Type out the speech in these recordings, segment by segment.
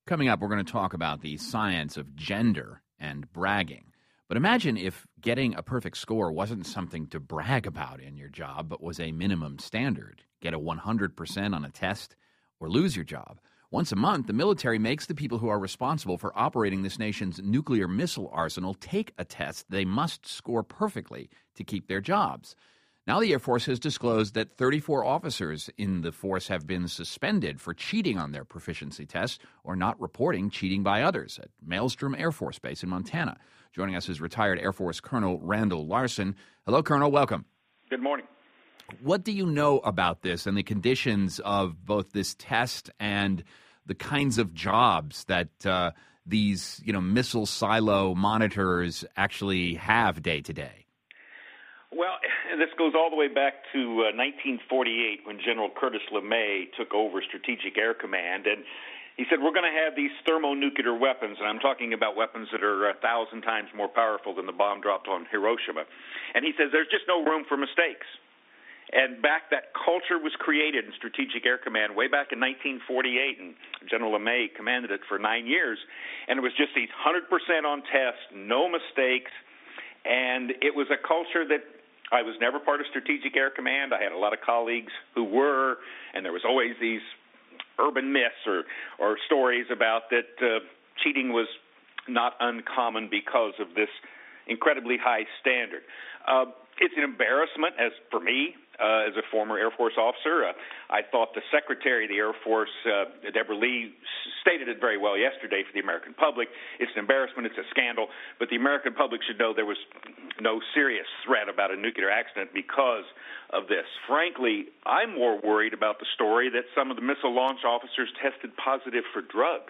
Coming up, we're going to talk about the science of gender and bragging. But imagine if getting a perfect score wasn't something to brag about in your job, but was a minimum standard. Get a 100% on a test or lose your job. Once a month, the military makes the people who are responsible for operating this nation's nuclear missile arsenal take a test they must score perfectly to keep their jobs. Now the Air Force has disclosed that 34 officers in the force have been suspended for cheating on their proficiency tests or not reporting cheating by others at Maelstrom Air Force Base in Montana. Joining us is retired Air Force Colonel Randall Larson. Hello, Colonel. Welcome. Good morning. What do you know about this and the conditions of both this test and the kinds of jobs that these, missile silo monitors actually have day to day? Well, this goes all the way back to 1948 when General Curtis LeMay took over Strategic Air Command, and he said, we're going to have these thermonuclear weapons, and I'm talking about weapons that are 1,000 times more powerful than the bomb dropped on Hiroshima. And he says there's just no room for mistakes. And back that culture was created in Strategic Air Command way back in 1948, and General LeMay commanded it for 9 years. And it was just these 100% on tests, no mistakes, and it was a culture that I was never part of Strategic Air Command. I had a lot of colleagues who were, and there was always these urban myths or stories about that cheating was not uncommon because of this incredibly high standard. It's an embarrassment for me as a former Air Force officer. I thought the Secretary of the Air Force, Deborah Lee, stated it very well yesterday for the American public. It's an embarrassment. It's a scandal. But the American public should know there was no serious threat about a nuclear accident because of this. Frankly, I'm more worried about the story that some of the missile launch officers tested positive for drugs.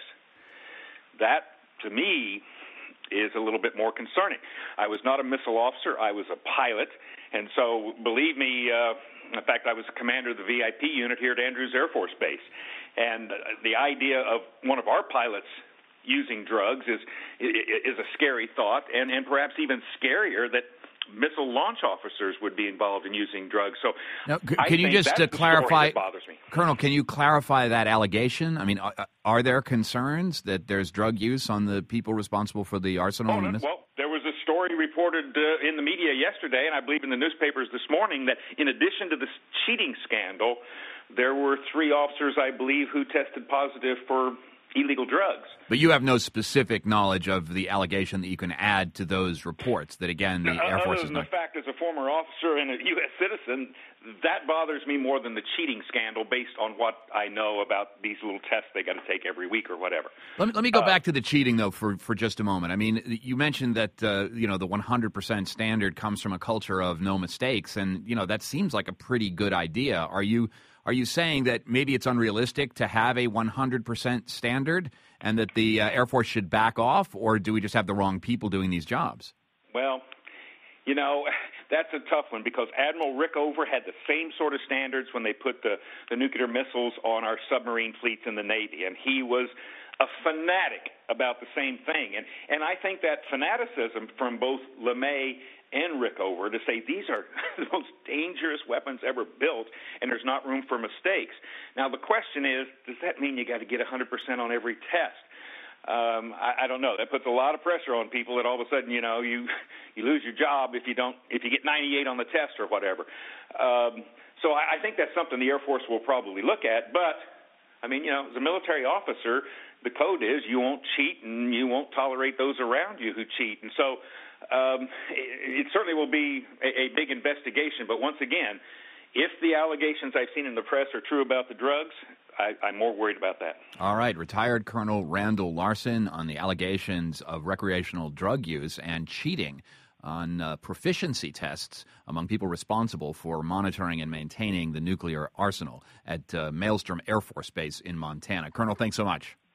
That, to me, is a little bit more concerning. I was not a missile officer. I was a pilot. And so, believe me, in fact, I was the commander of the VIP unit here at Andrews Air Force Base. And the idea of one of our pilots using drugs is a scary thought, and perhaps even scarier that missile launch officers would be involved in using drugs. So, now, can you just clarify, bothers me. Colonel? Can you clarify that allegation? I mean, are there concerns that there's drug use on the people responsible for the arsenal? Well, there was a story reported in the media yesterday, and I believe in the newspapers this morning, that in addition to this cheating scandal, there were 3 officers, I believe, who tested positive for illegal drugs. But you have no specific knowledge of the allegation that you can add to those reports that, again, the Air Force is not... The fact, as a former officer and a U.S. citizen, that bothers me more than the cheating scandal based on what I know about these little tests they got to take every week or whatever. Let me go back to the cheating, though, for just a moment. I mean, you mentioned that, the 100% standard comes from a culture of no mistakes, and, that seems like a pretty good idea. Are you saying that maybe it's unrealistic to have a 100% standard and that the Air Force should back off, or do we just have the wrong people doing these jobs? Well, that's a tough one because Admiral Rickover had the same sort of standards when they put the nuclear missiles on our submarine fleets in the Navy, and he was a fanatic about the same thing. And I think that fanaticism from both LeMay and Rickover to say these are the most dangerous weapons ever built and there's not room for mistakes. Now, the question is, does that mean you got to get 100% on every test? I don't know. That puts a lot of pressure on people that all of a sudden, you lose your job if you get 98 on the test or whatever. So I think that's something the Air Force will probably look at. But, I mean, as a military officer, the code is you won't cheat and you won't tolerate those around you who cheat. And so it certainly will be a big investigation. But once again, if the allegations I've seen in the press are true about the drugs, I'm more worried about that. All right. Retired Colonel Randall Larson on the allegations of recreational drug use and cheating on proficiency tests among people responsible for monitoring and maintaining the nuclear arsenal at Maelstrom Air Force Base in Montana. Colonel, thanks so much.